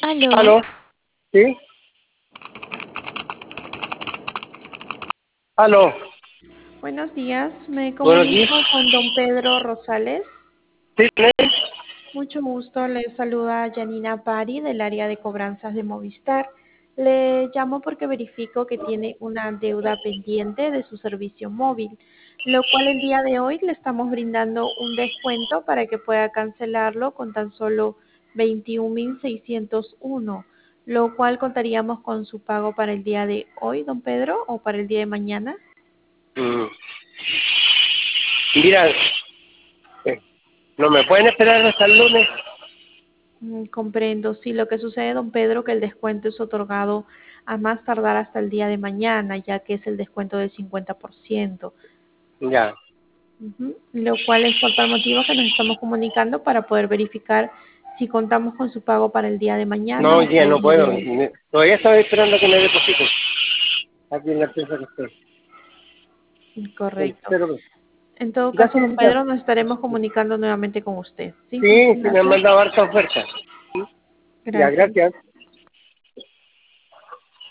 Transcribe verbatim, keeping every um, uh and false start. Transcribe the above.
Aló. ¿Aló? ¿Sí? ¿Aló? Buenos días, me Buenos días. comunico con don Pedro Rosales. ¿Sí? ¿Sí? Mucho gusto, le saluda Janina Pari del área de cobranzas de Movistar. Le llamo porque verifico que tiene una deuda pendiente de su servicio móvil, lo cual el día de hoy le estamos brindando un descuento para que pueda cancelarlo con tan solo veintiún mil seiscientos uno, lo cual contaríamos con su pago para el día de hoy, don Pedro, o para el día de mañana. Mm. Mira, eh, ¿no me pueden esperar hasta el lunes? Mm, comprendo. Sí, lo que sucede, don Pedro, que el descuento es otorgado a más tardar hasta el día de mañana, ya que es el descuento del cincuenta por ciento. Ya. Ujú. Lo cual es por tal motivo que nos estamos comunicando para poder verificar si contamos con su pago para el día de No, mañana hoy o día para el no día de puedo. hoy. Ne- Todavía estaba esperando que me depositen. Aquí en la empresa que estoy. Sí, Correcto. pero En todo ya caso, sí, don ya. Pedro, nos estaremos comunicando nuevamente con usted. ¿Sí? Sí, Muchas sí me han gracias. mandado harta oferta. ¿Sí? Ya, Gracias. gracias.